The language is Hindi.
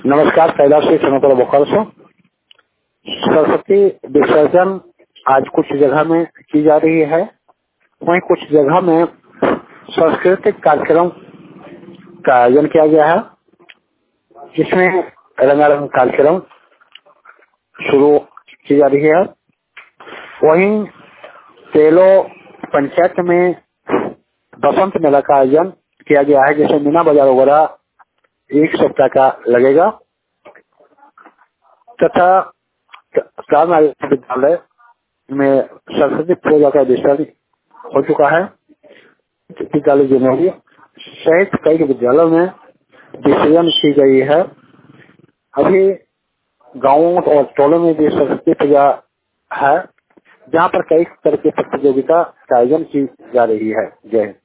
नमस्कार, कैलाश से समय बोकारो से। सरस्वती विसर्जन आज कुछ जगह में की जा रही है, वहीं कुछ जगह में सांस्कृतिक कार्यक्रम का आयोजन किया गया है, जिसमें रंगारंग कार्यक्रम शुरू की जा रही है। वहीं तेलो पंचायत में बसंत मेला का आयोजन किया गया है, जैसे मीना बाजार वगैरह एक सप्ताह का लगेगा तथा विद्यालय में सरस्वती पूजा का विसर्जन हो चुका है। विद्यालय जनवरी सहित कई विद्यालयों में विसर्जन की गई है। अभी गांवों और टोलों में भी सरस्वती पूजा है, जहां पर कई तरह की प्रतियोगिता का आयोजन की जा रही है। जय हिंद।